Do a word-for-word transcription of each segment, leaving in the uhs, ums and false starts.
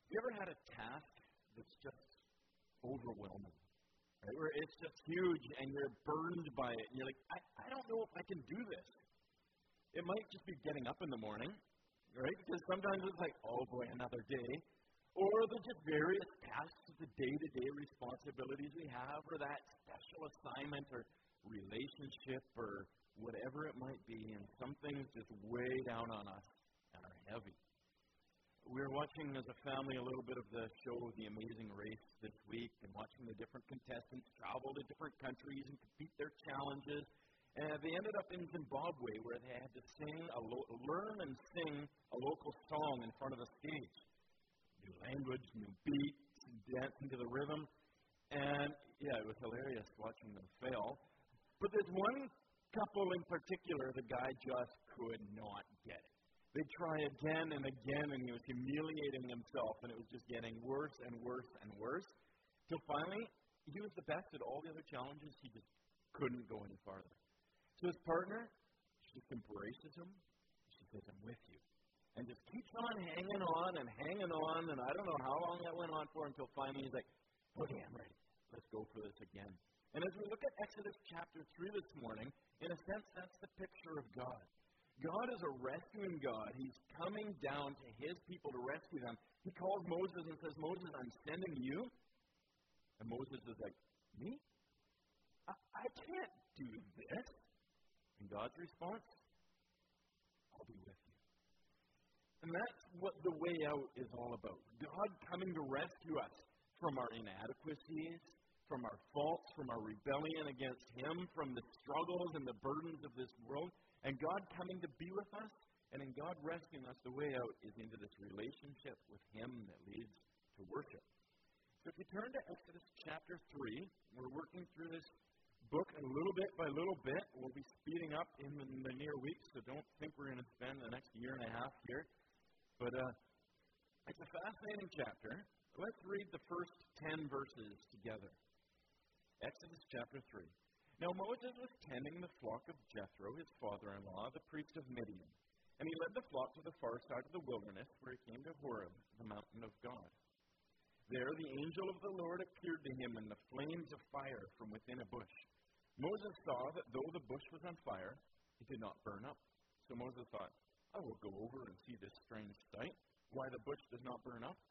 You ever had a task that's just overwhelming? Right? Where it's just huge and you're burned by it. And you're like, I, I don't know if I can do this. It might just be getting up in the morning, right? Because sometimes it's like, oh boy, another day. Or there's just various tasks of the day-to-day responsibilities we have, or that special assignment or relationship or whatever it might be, and some things just weigh down on us and are heavy. We were watching as a family a little bit of the show The Amazing Race this week, and watching the different contestants travel to different countries and compete their challenges. And they ended up in Zimbabwe, where they had to sing, a lo- learn and sing a local song in front of the stage. New language, new beats, dancing to the rhythm. And, yeah, it was hilarious watching them fail. But there's one couple in particular, the guy just could not get it. They'd try again and again, and he was humiliating himself, and it was just getting worse and worse and worse. Till finally, he was the best at all the other challenges. He just couldn't go any farther. So his partner, she just embraces him. She says, I'm with you. And just keeps on hanging on and hanging on, and I don't know how long that went on for until finally he's like, okay, I'm ready. Let's go for this again. And as we look at Exodus chapter three this morning, in a sense, that's the picture of God. God is a rescuing God. He's coming down to his people to rescue them. He calls Moses and says, Moses, I'm sending you. And Moses is like, me? I, I can't do this. And God's response, I'll be with you. And that's what the way out is all about. God coming to rescue us from our inadequacies, from our faults, from our rebellion against him, from the struggles and the burdens of this world, and God coming to be with us, and in God rescuing us, the way out is into this relationship with him that leads to worship. So if you turn to Exodus chapter three, we're working through this book a little bit by little bit. We'll be speeding up in the, in the near weeks, so don't think we're going to spend the next year and a half here. But uh, it's a fascinating chapter. Let's read the first ten verses together. Exodus chapter three. Now Moses was tending the flock of Jethro, his father-in-law, the priest of Midian. And he led the flock to the far side of the wilderness, where he came to Horeb, the mountain of God. There the angel of the Lord appeared to him in the flames of fire from within a bush. Moses saw that though the bush was on fire, it did not burn up. So Moses thought, I will go over and see this strange sight, why the bush does not burn up.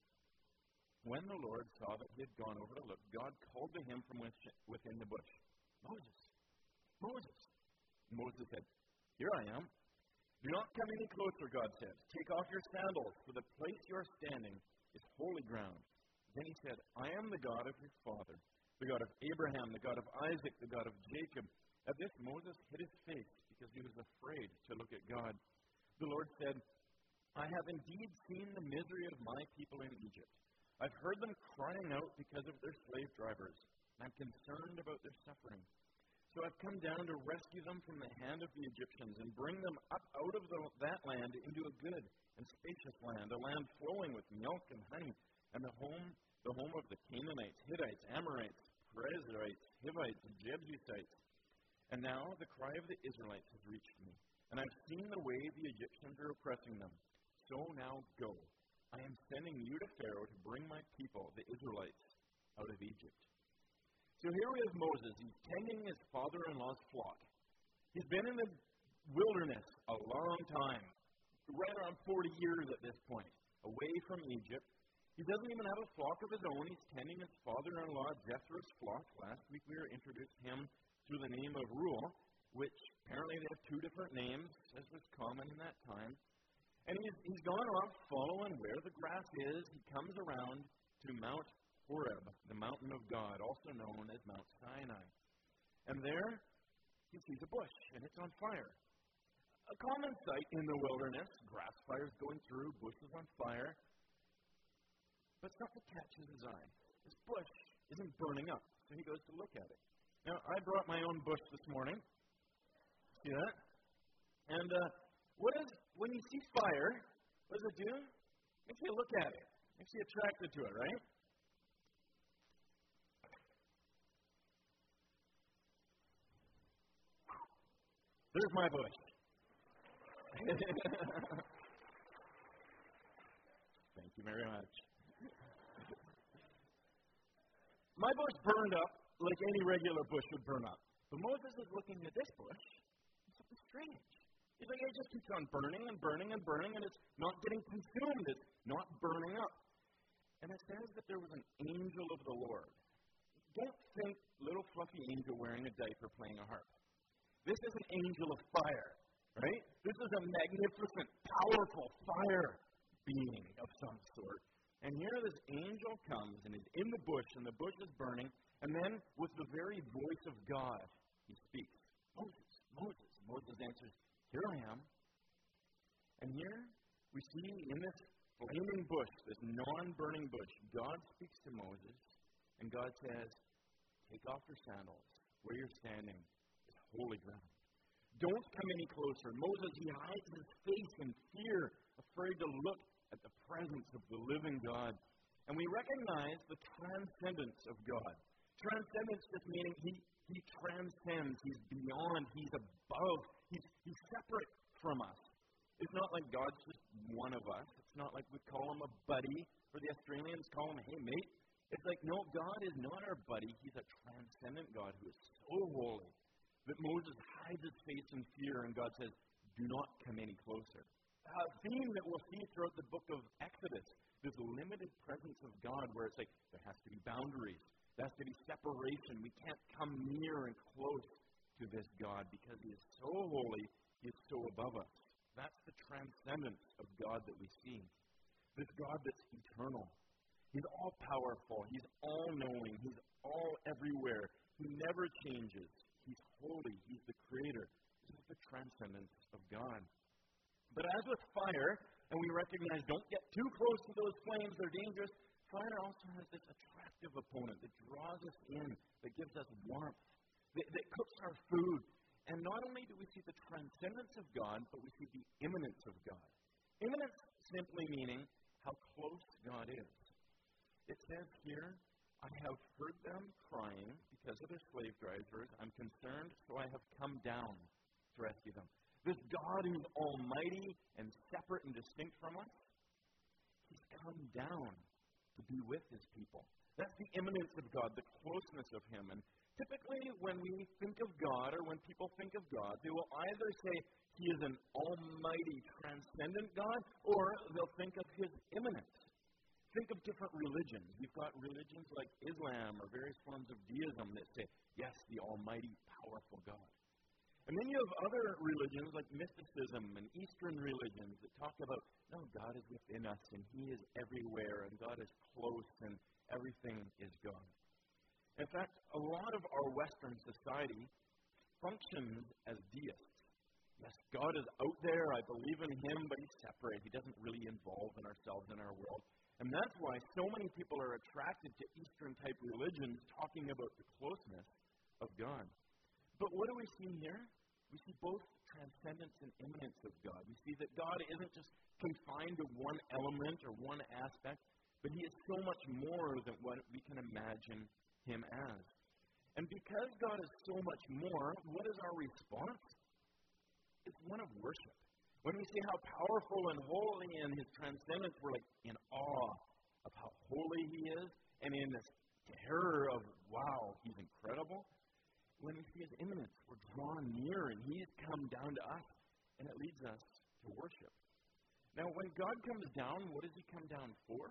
When the Lord saw that he had gone over to look, God called to him from within the bush, Moses, Moses. Moses said, Here I am. Do not come any closer, God said. Take off your sandals, for the place you are standing is holy ground. Then he said, I am the God of your father, the God of Abraham, the God of Isaac, the God of Jacob. At this, Moses hid his face because he was afraid to look at God. The Lord said, I have indeed seen the misery of my people in Egypt. I've heard them crying out because of their slave drivers, and I'm concerned about their suffering. So I've come down to rescue them from the hand of the Egyptians and bring them up out of the, that land into a good and spacious land, a land flowing with milk and honey, and the home, the home of the Canaanites, Hittites, Amorites, Perizzites, Hivites, and Jebusites. And now the cry of the Israelites has reached me, and I've seen the way the Egyptians are oppressing them. So now go. I am sending you to Pharaoh to bring my people, the Israelites, out of Egypt. So here we have Moses. He's tending his father-in-law's flock. He's been in the wilderness a long time, right around forty years at this point, away from Egypt. He doesn't even have a flock of his own. He's tending his father-in-law Jethro's flock. Last week we were introduced to him through the name of Reuel, which apparently they have two different names, as was common in that time. And he's, he's gone off following where the grass is. He comes around to Mount Horeb, the mountain of God, also known as Mount Sinai. And there he sees a bush, and it's on fire. A common sight in the wilderness, grass fires going through, bushes on fire. But something catches his eye. This bush isn't burning up, so he goes to look at it. Now, I brought my own bush this morning. See that? And uh, what is, when you see fire, what does it do? It makes you look at it. It makes you attracted to it, right? There's my bush. Thank you very much. My bush burned up like any regular bush would burn up. But Moses is looking at this bush. It's something strange. He's like, it just keeps on burning and burning and burning, and it's not getting consumed. It's not burning up. And it says that there was an angel of the Lord. Don't think little fluffy angel wearing a diaper playing a harp. This is an angel of fire, right? This is a magnificent, powerful fire being of some sort. And here this angel comes and is in the bush, and the bush is burning, and then with the very voice of God, he speaks. Moses, Moses. Moses answers, here I am. And here we see in this flaming bush, this non-burning bush, God speaks to Moses, and God says, take off your sandals. Where you're standing is holy ground. Don't come any closer. Moses, he hides his face in fear, afraid to look at the presence of the living God. And we recognize the transcendence of God. Transcendence just meaning he, he transcends, he's beyond, he's above, he's, he's separate from us. It's not like God's just one of us. It's not like we call him a buddy, or the Australians call him, hey mate. It's like, no, God is not our buddy. He's a transcendent God who is so holy that Moses hides his face in fear, and God says, do not come any closer. A theme that we'll see throughout the book of Exodus, this limited presence of God where it's like there has to be boundaries. There has to be separation. We can't come near and close to this God because he is so holy, he is so above us. That's the transcendence of God that we see. This God that's eternal. He's all-powerful. He's all-knowing. He's all everywhere. He never changes. He's holy. He's the creator. This is the transcendence of God. But as with fire, and we recognize don't get too close to those flames, they're dangerous, fire also has this attractive opponent that draws us in, that gives us warmth, that, that cooks our food. And not only do we see the transcendence of God, but we see the immanence of God. Immanence simply meaning how close God is. It says here, I have heard them crying because of their slave drivers. I'm concerned, so I have come down to rescue them. This God who's almighty and separate and distinct from us, he's come down to be with his people. That's the immanence of God, the closeness of him. And typically when we think of God or when people think of God, they will either say he is an almighty, transcendent God, or they'll think of his immanence. Think of different religions. You've got religions like Islam or various forms of deism that say, yes, the almighty, powerful God. And then you have other religions like mysticism and Eastern religions that talk about, no, God is within us and he is everywhere and God is close and everything is God. In fact, a lot of our Western society functions as deists. Yes, God is out there, I believe in him, but he's separate. He doesn't really involve in ourselves and our world. And that's why so many people are attracted to Eastern-type religions talking about the closeness of God. But what do we see here? We see both transcendence and immanence of God. We see that God isn't just confined to one element or one aspect, but he is so much more than what we can imagine him as. And because God is so much more, what is our response? It's one of worship. When we see how powerful and holy in his transcendence, we're like in awe of how holy he is, and in this terror of, wow, he's incredible. When we see his immanence, we're drawn near, and he's come down to us, and it leads us to worship. Now, when God comes down, what does he come down for?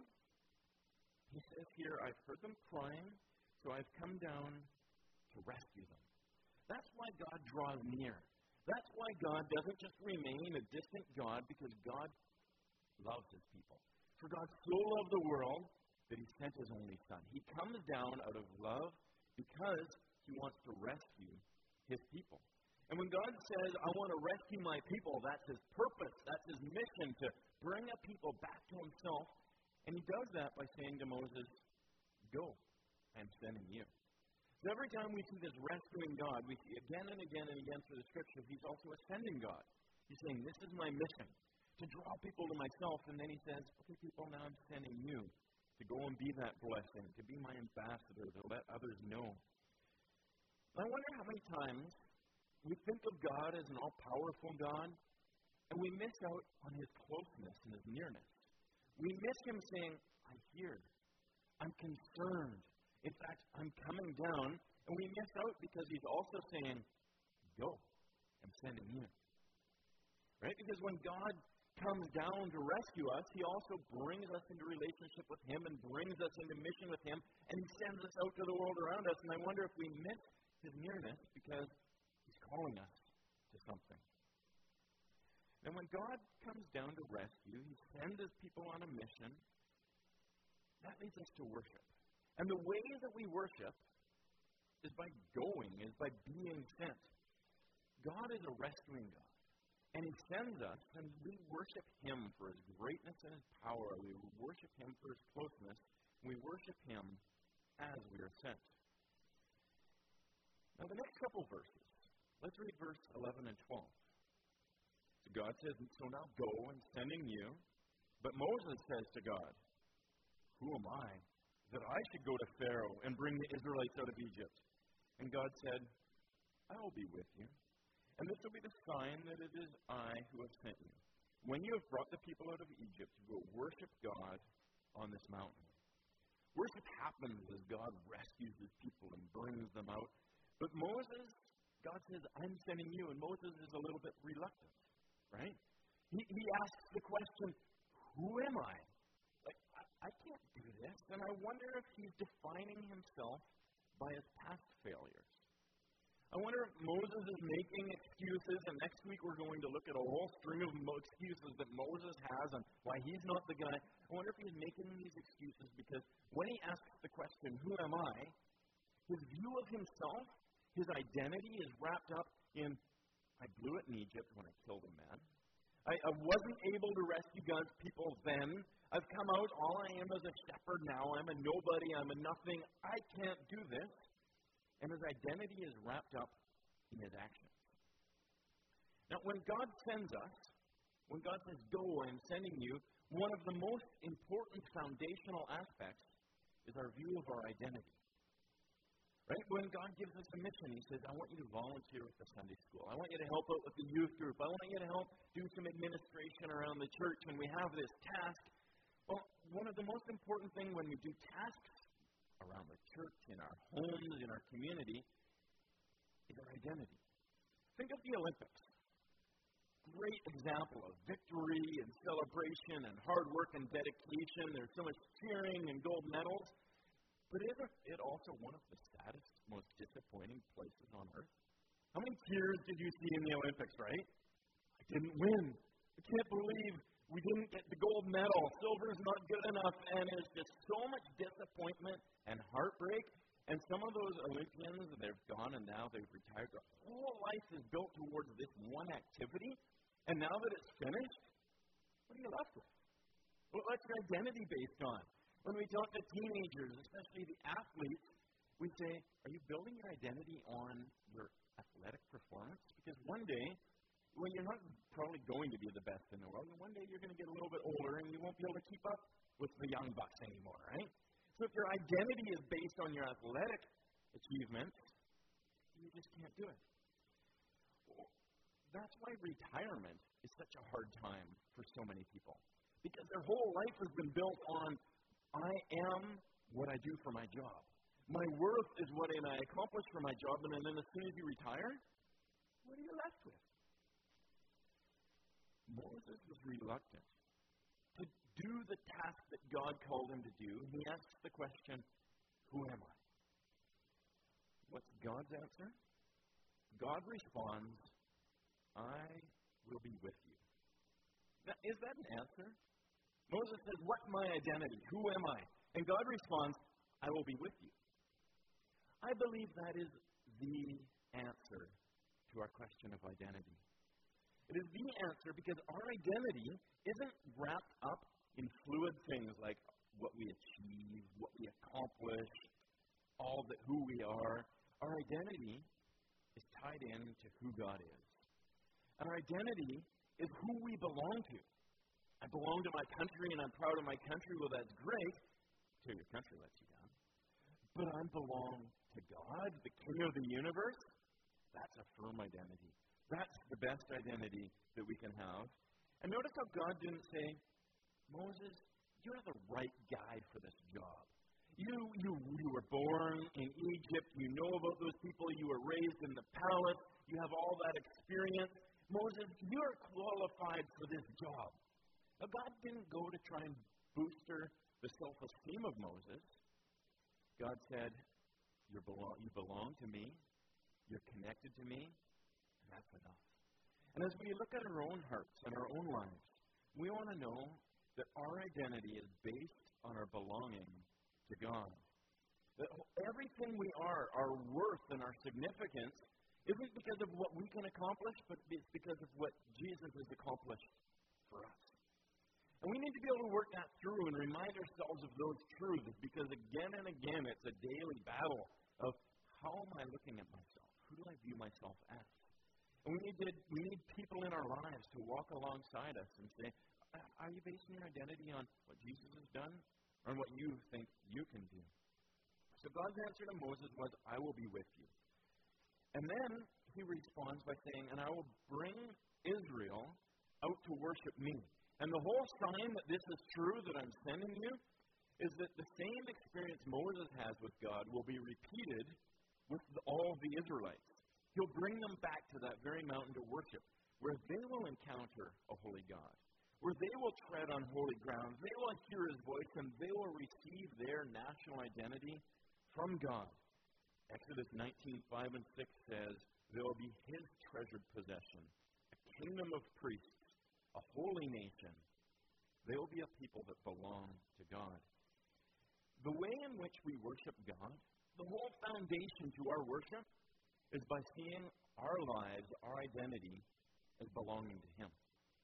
He says here, I've heard them crying, so I've come down to rescue them. That's why God draws near. That's why God doesn't just remain a distant God, because God loves his people. For God so loved the world that he sent his only Son. He comes down out of love because he wants to rescue his people. And when God says, I want to rescue my people, that's his purpose, that's his mission, to bring a people back to himself. And he does that by saying to Moses, go, I'm sending you. So every time we see this rescuing God, we see again and again and again through the scripture, he's also a sending God. He's saying, this is my mission, to draw people to myself. And then he says, okay, people, now I'm sending you to go and be that blessing, to be my ambassador, to let others know. I wonder how many times we think of God as an all-powerful God, and we miss out on his closeness and his nearness. We miss him saying, I'm here. I'm concerned. In fact, I'm coming down. And we miss out because he's also saying, go. I'm sending you. Right? Because when God comes down to rescue us, he also brings us into relationship with him and brings us into mission with him, and he sends us out to the world around us. And I wonder if we miss his nearness because he's calling us to something. And when God comes down to rescue, he sends his people on a mission. That leads us to worship. And the way that we worship is by going, is by being sent. God is a rescuing God. And he sends us, and we worship him for his greatness and his power. We worship him for his closeness. We worship him as we are sent. Now, the next couple verses, let's read verse eleven and twelve. So God says, so now go, I'm sending you. But Moses says to God, who am I that I should go to Pharaoh and bring the Israelites out of Egypt? And God said, I will be with you. And this will be the sign that it is I who have sent you. When you have brought the people out of Egypt, you will worship God on this mountain. Worship happens as God rescues his people and brings them out. But Moses, God says, I'm sending you. And Moses is a little bit reluctant, right? He, he asks the question, who am I? Like, I, I can't do this. And I wonder if he's defining himself by his past failures. I wonder if Moses is making excuses, and next week we're going to look at a whole string of mo- excuses that Moses has on why he's not the guy. I wonder if he's making these excuses because when he asks the question, who am I, his view of himself, his identity is wrapped up in, I blew it in Egypt when I killed a man. I, I wasn't able to rescue God's people then. I've come out, all I am is a shepherd now. I'm a nobody, I'm a nothing. I can't do this. And his identity is wrapped up in his actions. Now, when God sends us, when God says, go, I'm sending you, one of the most important foundational aspects is our view of our identity. Right? When God gives us a mission, he says, I want you to volunteer with the Sunday school. I want you to help out with the youth group. I want you to help do some administration around the church. And we have this task. Well, one of the most important things when we do tasks around the church, in our homes, in our community, is our identity. Think of the Olympics. Great example of victory and celebration and hard work and dedication. There's so much cheering and gold medals. But isn't it also one of the saddest, most disappointing places on earth? How many tears did you see in the Olympics, right? I didn't win. I can't believe we didn't get the gold medal. Silver's not good enough. And there's just so much disappointment and heartbreak. And some of those Olympians, they've gone and now they've retired. Their whole life is built towards this one activity. And now that it's finished, what are you left with? Well, what's your identity based on? When we talk to teenagers, especially the athletes, we say, are you building your identity on your athletic performance? Because one day, when you're not probably going to be the best in the world, and one day you're going to get a little bit older and you won't be able to keep up with the young bucks anymore, right? So if your identity is based on your athletic achievements, you just can't do it. That's why retirement is such a hard time for so many people. Because their whole life has been built on, I am what I do for my job. My worth is what I accomplish for my job, and then as soon as you retire, what are you left with? Moses was reluctant to do the task that God called him to do. He asks the question, who am I? What's God's answer? God responds, I will be with you. Now, is that an answer? Moses says, what's my identity? Who am I? And God responds, I will be with you. I believe that is the answer to our question of identity. It is the answer because our identity isn't wrapped up in fluid things like what we achieve, what we accomplish, all that who we are. Our identity is tied into who God is. And our identity is who we belong to. I belong to my country and I'm proud of my country. Well, that's great until your country lets you down. But I belong to God, the King of the universe. That's a firm identity. That's the best identity that we can have. And notice how God didn't say, Moses, you're the right guy for this job. You, you, you were born in Egypt. You know about those people. You were raised in the palace. You have all that experience. Moses, you're qualified for this job. Now, God didn't go to try and booster the self-esteem of Moses. God said, you belong, you belong to me. You're connected to me. And that's enough. And as we look at our own hearts and our own lives, we want to know that our identity is based on our belonging to God. That everything we are, our worth and our significance, isn't because of what we can accomplish, but it's because of what Jesus has accomplished for us. And we need to be able to work that through and remind ourselves of those truths, because again and again it's a daily battle of how am I looking at myself? Who do I view myself as? And we need, to, we need people in our lives to walk alongside us and say, are you basing your identity on what Jesus has done or on what you think you can do? So God's answer to Moses was, I will be with you. And then he responds by saying, and I will bring Israel out to worship me. And the whole sign that this is true, that I'm sending you, is that the same experience Moses has with God will be repeated with the, all of the Israelites. He'll bring them back to that very mountain to worship, where they will encounter a holy God, where they will tread on holy ground, they will hear his voice, and they will receive their national identity from God. Exodus nineteen, five and six says, they will be his treasured possession, a kingdom of priests, a holy nation. They will be a people that belong to God. The way in which we worship God, the whole foundation to our worship, is by seeing our lives, our identity, as belonging to him.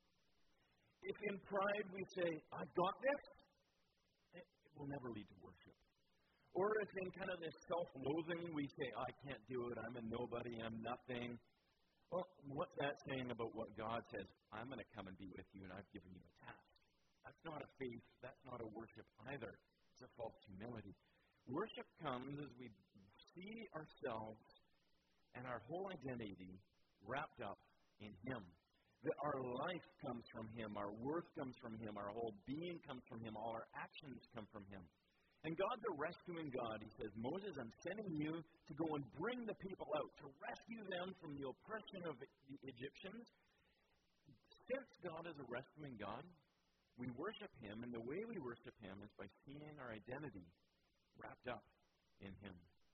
If in pride we say, I've got this, it will never lead to worship. Or if in kind of this self-loathing we say, I can't do it, I'm a nobody, I'm nothing. Well, what's that saying about what God says? I'm going to come and be with you, and I've given you a task. That's not a faith, that's not a worship either. It's a false humility. Worship comes as we see ourselves and our whole identity wrapped up in him. That our life comes from him, our worth comes from him, our whole being comes from him, all our actions come from him. And God's a rescuing God. He says, Moses, I'm sending you to go and bring the people out, to rescue them from the oppression of the Egyptians. Since God is a rescuing God, we worship him, and the way we worship him is by seeing our identity wrapped up in him.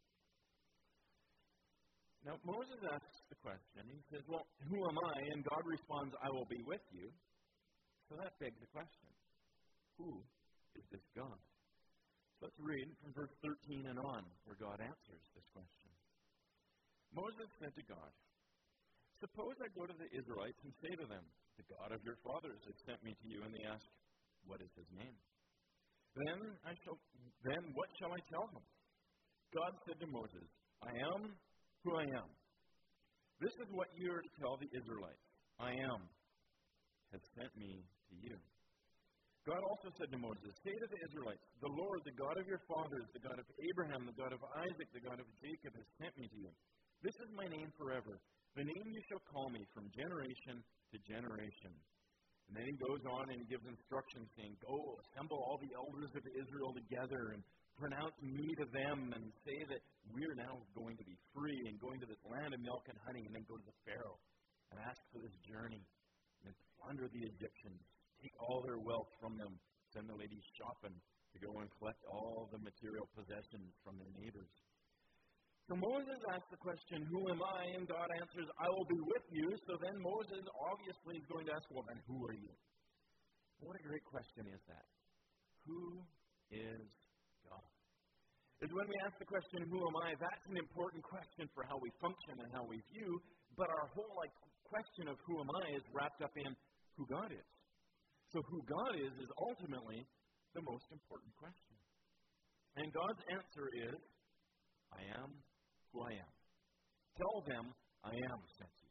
Now, Moses asks the question. He says, well, who am I? And God responds, I will be with you. So that begs the question, who is this God? So let's read from verse thirteen and on, where God answers this question. Moses said to God, suppose I go to the Israelites and say to them, the God of your fathers has sent me to you, and they ask, what is his name? Then I shall. Then what shall I tell them? God said to Moses, I am who I am. This is what you are to tell the Israelites. I am has sent me to you. God also said to Moses, say to the Israelites, the Lord, the God of your fathers, the God of Abraham, the God of Isaac, the God of Jacob has sent me to you. This is my name forever, the name you shall call me from generation to generation. And then he goes on and he gives instructions saying, go, assemble all the elders of Israel together and pronounce me to them and say that we're now going to be free and going to this land of milk and honey, and then go to the Pharaoh and ask for this journey and then plunder the Egyptians, take all their wealth from them, send the ladies shopping to go and collect all the material possessions from their neighbors. So Moses asks the question, who am I? And God answers, I will be with you. So then Moses obviously is going to ask, well, then who are you? What a great question is that. Who is God? Is when we ask the question, who am I? That's an important question for how we function and how we view, but our whole like question of who am I is wrapped up in who God is. So who God is is ultimately the most important question. And God's answer is, I am who I am. Tell them I am sent you.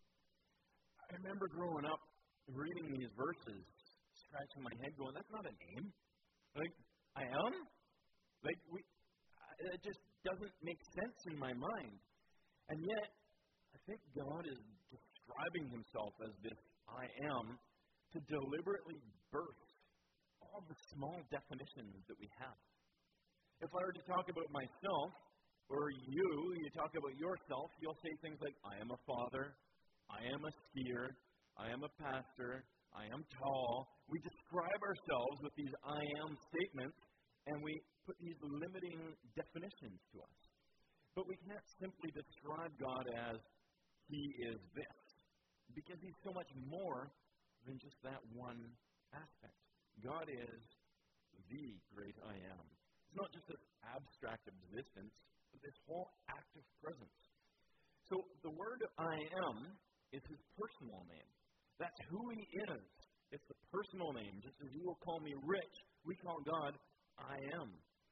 I remember growing up reading these verses, scratching my head going, that's not a name. Like, I am? Like, we, it just doesn't make sense in my mind. And yet, I think God is describing himself as this I am to deliberately birth all the small definitions that we have. If I were to talk about myself, or you, you talk about yourself, you'll say things like, I am a father, I am a skier, I am a pastor, I am tall. We describe ourselves with these I am statements, and we put these limiting definitions to us. But we can't simply describe God as He is this, because He's so much more than just that one aspect. God is the great I am. It's not just this abstract existence, but this whole active presence. So the word I am is His personal name. That's who He is. It's the personal name. Just as you will call me rich, we call God I am.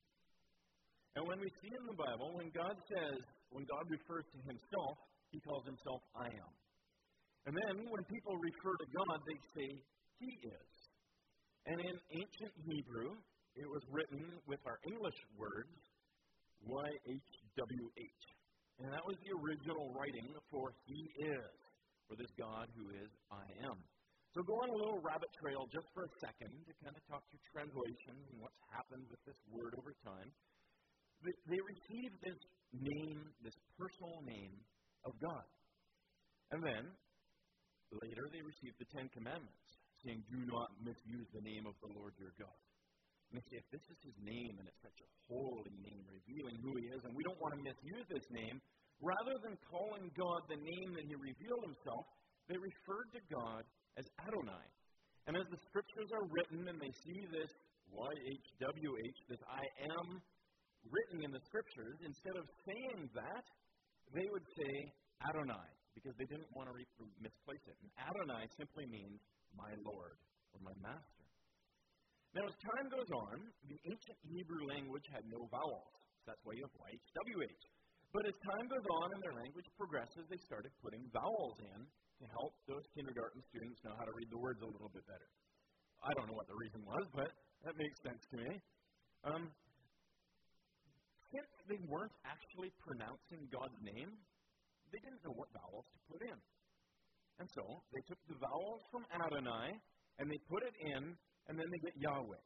And when we see in the Bible, when God says, when God refers to Himself, He calls Himself I am. And then when people refer to God, they say He is. And in ancient Hebrew, it was written with our English words, Y H W H. And that was the original writing for He is, for this God who is I am. So go on a little rabbit trail just for a second to kind of talk through translations and what's happened with this word over time. They, they received this name, this personal name of God. And then, later, they received the Ten Commandments, saying, do not misuse the name of the Lord your God. And they say, if this is His name, and it's such a holy name revealing who He is, and we don't want to misuse this name, rather than calling God the name that He revealed Himself, they referred to God as Adonai. And as the scriptures are written, and they see this Y H W H, this I am written in the scriptures, instead of saying that, they would say Adonai, because they didn't want to re- misplace it. And Adonai simply means my Lord, or my Master. Now, as time goes on, the ancient Hebrew language had no vowels. That's why you have Y H W H. But as time goes on and their language progresses, they started putting vowels in to help those kindergarten students know how to read the words a little bit better. I don't know what the reason was, but that makes sense to me. Um, since they weren't actually pronouncing God's name, they didn't know what vowels to put in. And so they took the vowels from Adonai, and they put it in, and then they get Yahweh.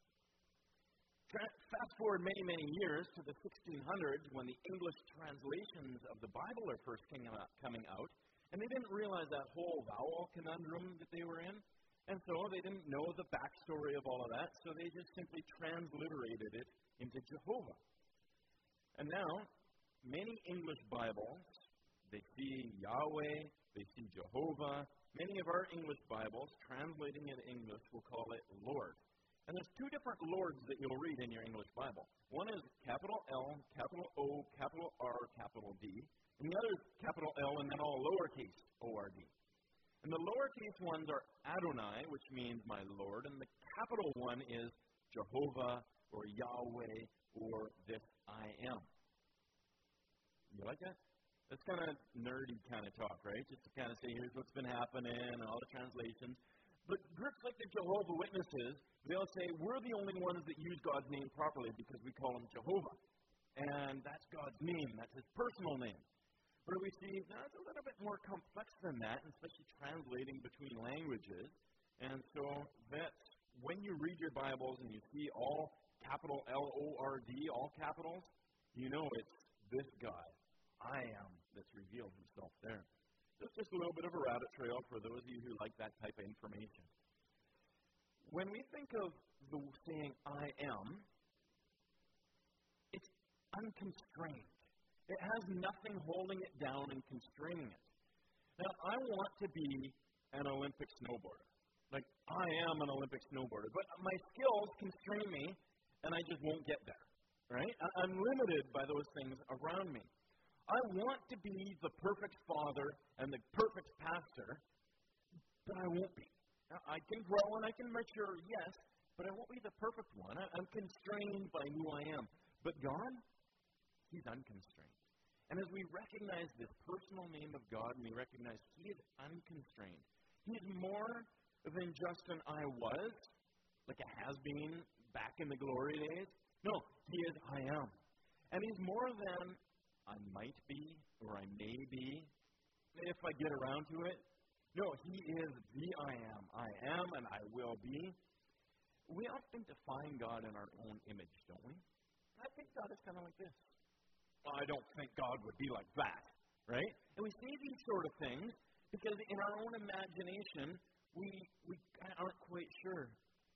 Fast forward many, many years to the sixteen hundreds when the English translations of the Bible are first coming out, and they didn't realize that whole vowel conundrum that they were in, and so they didn't know the backstory of all of that, so they just simply transliterated it into Jehovah. And now, many English Bibles, they see Yahweh, they see Jehovah. Many of our English Bibles, translating it in English, will call it Lord. And there's two different Lords that you'll read in your English Bible. One is capital L, capital O, capital R, capital D. And the other is capital L and then all lowercase O R D. And the lowercase ones are Adonai, which means my Lord, and the capital one is Jehovah or Yahweh or this I am. You like that? That's kind of nerdy kind of talk, right? Just to kind of say, here's what's been happening and all the translations. But groups like the Jehovah Witnesses, they'll say, we're the only ones that use God's name properly because we call Him Jehovah. And that's God's name. That's His personal name. But we see that's a little bit more complex than that, especially translating between languages. And so that's when you read your Bibles and you see all capital L O R D, all capitals, you know it's this God, I am, that's revealed Himself there. Just, just a little bit of a rabbit trail for those of you who like that type of information. When we think of the saying I am, it's unconstrained. It has nothing holding it down and constraining it. Now, I want to be an Olympic snowboarder. Like, I am an Olympic snowboarder, but my skills constrain me, and I just won't get there, right? I'm limited by those things around me. I want to be the perfect father and the perfect pastor, but I won't be. Now, I can grow and I can mature, yes, but I won't be the perfect one. I'm constrained by who I am. But God, He's unconstrained. And as we recognize this personal name of God and we recognize He is unconstrained, He is more than just an I was, like a has-been back in the glory days. No, He is I am. And He's more than I might be, or I may be, if I get around to it. No, He is the I am. I am and I will be. we often define God in our own image, don't we? I think God is kind of like this. Well, I don't think God would be like that, right? And we say these sort of things because in our own imagination, we, we aren't quite sure.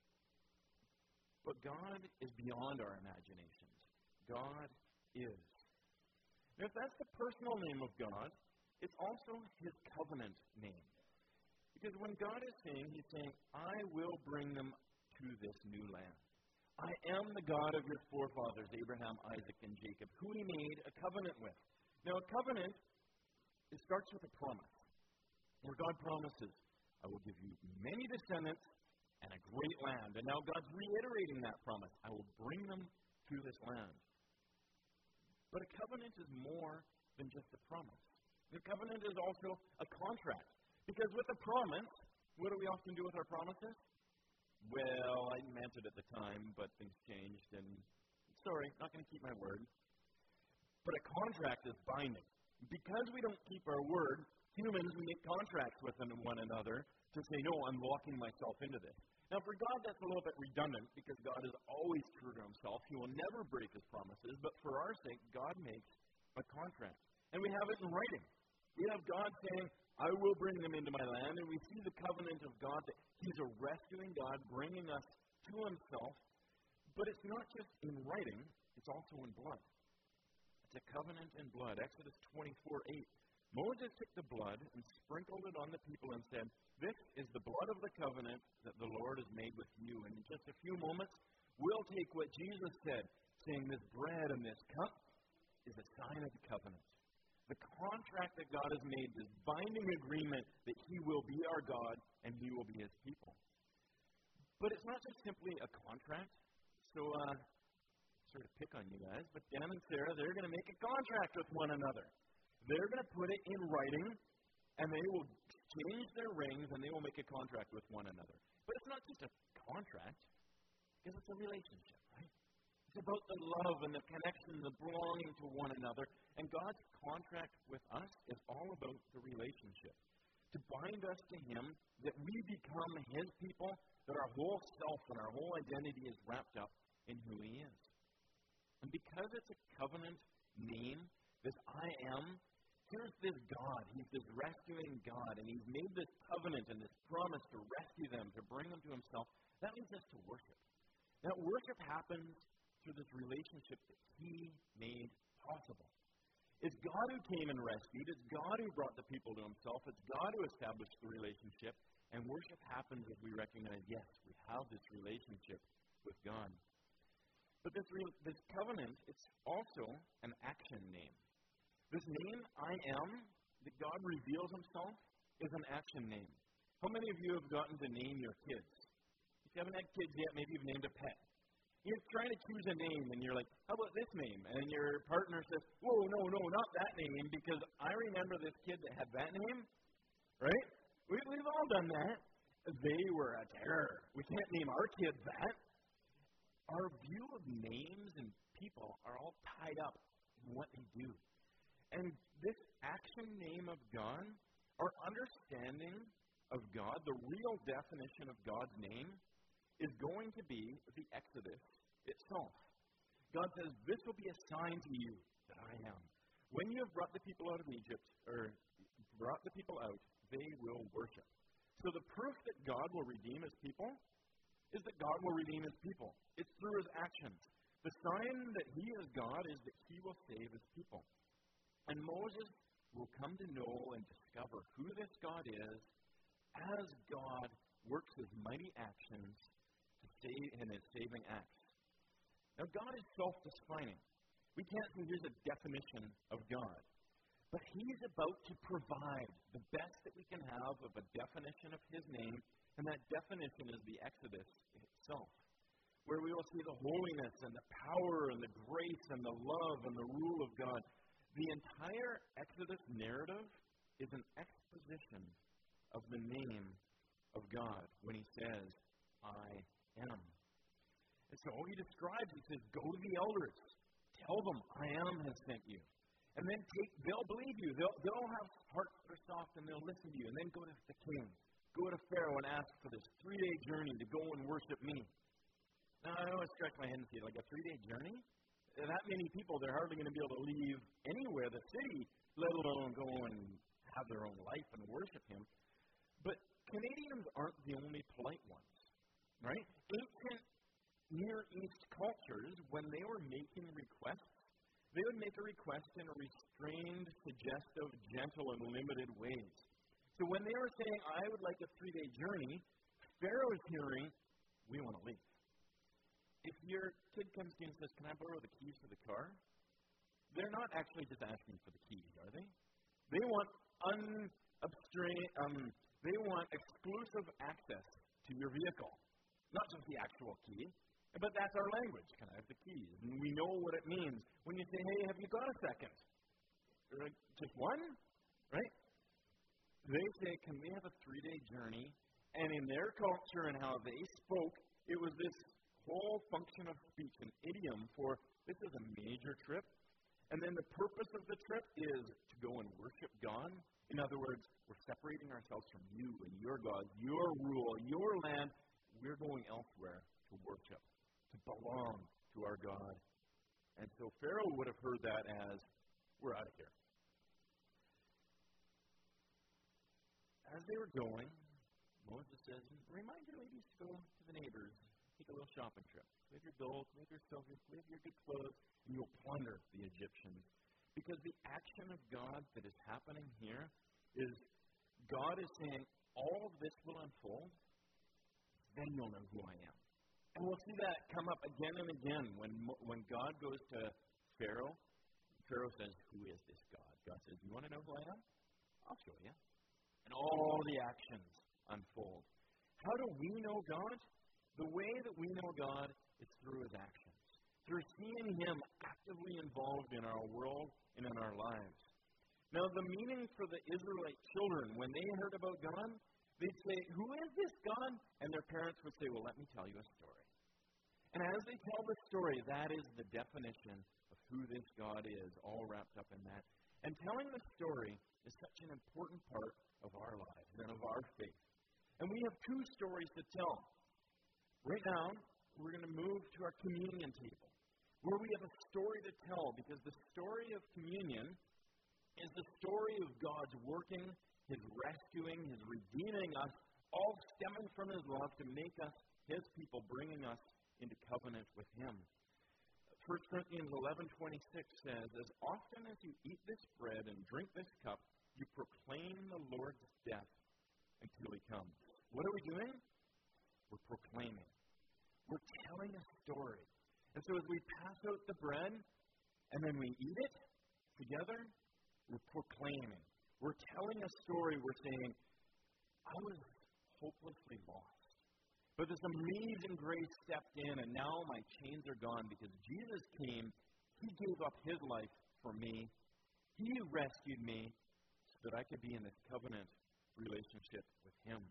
But God is beyond our imaginations. God is. Now, if that's the personal name of God, it's also his covenant name. Because when God is saying, he's saying, I will bring them to this new land. I am the God of your forefathers, Abraham, Isaac, and Jacob, who he made a covenant with. Now, a covenant, it starts with a promise, where God promises, I will give you many descendants and a great land. And now God's reiterating that promise. I will bring them to this land. But a covenant is more than just a promise. The covenant is also a contract. Because with a promise, what do we often do with our promises? Well, I meant it at the time, but things changed, and sorry, not going to keep my word. But a contract is binding. Because we don't keep our word, humans, we make contracts with one another to say, no, I'm locking myself into this. Now, for God, that's a little bit redundant because God is always true to himself. He will never break his promises. But for our sake, God makes a contract. And we have it in writing. We have God saying, I will bring them into my land. And we see the covenant of God that he's a rescuing God, bringing us to himself. But it's not just in writing, it's also in blood. It's a covenant in blood. Exodus twenty-four eight. Moses took the blood and sprinkled it on the people and said, this is the blood of the covenant that the Lord has made with you. And in just a few moments, we'll take what Jesus said, saying this bread and this cup is a sign of the covenant. The contract that God has made, this binding agreement that he will be our God and we will be his people. But it's not just simply a contract. So, uh, sort of pick on you guys, but Dan and Sarah, they're going to make a contract with one another. They're going to put it in writing, and they will change their rings, and they will make a contract with one another. But it's not just a contract, because it's a relationship, right? It's about the love and the connection, the belonging to one another. And God's contract with us is all about the relationship. To bind us to him, that we become his people, that our whole self and our whole identity is wrapped up in who he is. And because it's a covenant name, this I am, here's this God. He's this rescuing God, and he's made this covenant and this promise to rescue them, to bring them to himself. That leads us to worship. That worship happens through this relationship that he made possible. It's God who came and rescued. It's God who brought the people to himself. It's God who established the relationship. And worship happens as we recognize, yes, we have this relationship with God. But this, re- this covenant, it's also an action name. This name, I am, that God reveals himself, is an action name. How many of you have gotten to name your kids? If you haven't had kids yet, maybe you've named a pet. You're trying to choose a name, and you're like, how about this name? And your partner says, whoa, no, no, not that name, because I remember this kid that had that name, right? We, we've all done that. They were a terror. We can't name our kids that. Our view of names and people are all tied up in what they do. And this action name of God, our understanding of God, the real definition of God's name, is going to be the Exodus itself. God says, this will be a sign to you that I am. When you have brought the people out of Egypt, or brought the people out, they will worship. So the proof that God will redeem his people is that God will redeem his people. It's through his actions. The sign that he is God is that he will save his people. And Moses will come to know and discover who this God is as God works his mighty actions to save in his saving acts. Now, God is self-defining. We can't say here's a definition of God. But he's about to provide the best that we can have of a definition of his name, and that definition is the Exodus itself, where we will see the holiness and the power and the grace and the love and the rule of God. The entire Exodus narrative is an exposition of the name of God when he says, I am. And so he describes, he says, go to the elders. Tell them, I am has sent you. And then take, they'll believe you. They'll, they'll have hearts that are soft and they'll listen to you. And then go to the king. Go to Pharaoh and ask for this three-day journey to go and worship me. Now, I always scratch my head and see, like a three-day journey? That many people, they're hardly going to be able to leave anywhere, the city, let alone go and have their own life and worship him. But Canadians aren't the only polite ones, right? Ancient Near East cultures, when they were making requests, they would make a request in a restrained, suggestive, gentle, and limited ways. So when they were saying, I would like a three-day journey, Pharaoh's hearing, we want to leave. If your kid comes to you and says, can I borrow the keys to the car? They're not actually just asking for the keys, are they? They want unabstrained, um, they want exclusive access to your vehicle. Not just the actual key, but that's our language. Can I have the keys? And we know what it means. When you say, hey, have you got a second? They're like, just one? Right? They say, can we have a three-day journey? And in their culture and how they spoke, it was this whole function of speech, an idiom for this is a major trip. And then the purpose of the trip is to go and worship God. In other words, we're separating ourselves from you and your God, your rule, your land. We're going elsewhere to worship, to belong to our God. And so Pharaoh would have heard that as, we're out of here. As they were going, Moses says, remind your ladies to go to the neighbors, take a little shopping trip. Leave your gold, leave your silver, leave your good clothes, and you'll plunder the Egyptians. Because the action of God that is happening here is God is saying, all of this will unfold, then you'll know who I am. And we'll see that come up again and again when when God goes to Pharaoh. Pharaoh says, who is this God? God says, you want to know who I am? I'll show you. And all the actions unfold. How do we know God? The way that we know God is through his actions. Through seeing him actively involved in our world and in our lives. Now, the meaning for the Israelite children, when they heard about God, they'd say, who is this God? And their parents would say, well, let me tell you a story. And as they tell the story, that is the definition of who this God is, all wrapped up in that. And telling the story is such an important part of our lives and of our faith. And we have two stories to tell. Right now, we're going to move to our communion table, where we have a story to tell, because the story of communion is the story of God's working, his rescuing, his redeeming us, all stemming from his love to make us his people, bringing us into covenant with him. First Corinthians eleven twenty-six says, as often as you eat this bread and drink this cup, you proclaim the Lord's death until he comes. What are we doing? We're proclaiming. We're telling a story. And so as we pass out the bread and then we eat it together, we're proclaiming. We're telling a story. We're saying, I was hopelessly lost. But this amazing grace stepped in, and now my chains are gone because Jesus came. He gave up his life for me. He rescued me so that I could be in this covenant relationship with him.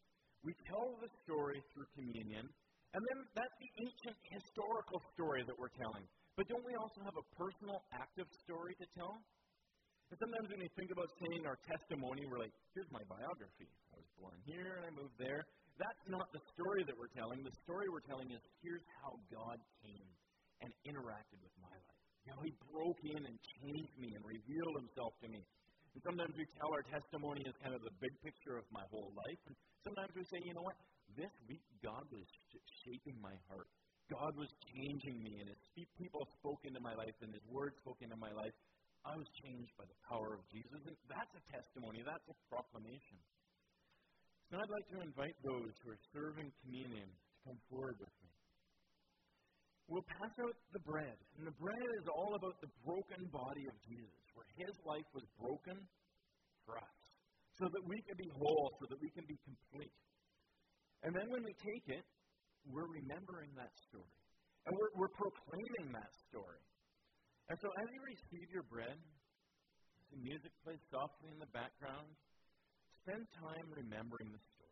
We tell the story through communion, and then that's the ancient historical story that we're telling. But don't we also have a personal, active story to tell? And sometimes when we think about saying our testimony, we're like, here's my biography. I was born here and I moved there. That's not the story that we're telling. The story we're telling is, here's how God came and interacted with my life. How he broke in and changed me and revealed himself to me. And sometimes we tell our testimony as kind of the big picture of my whole life. And sometimes we say, you know what? This week, God was shaping my heart. God was changing me, and his people spoke into my life, and his word spoke into my life. I was changed by the power of Jesus. And that's a testimony. That's a proclamation. So I'd like to invite those who are serving communion to come forward with me. We'll pass out the bread. And the bread is all about the broken body of Jesus, where his life was broken for us, so that we can be whole, so that we can be complete. And then when we take it, we're remembering that story. And we're, we're proclaiming that story. And so as you receive your bread, the music plays softly in the background, spend time remembering the story.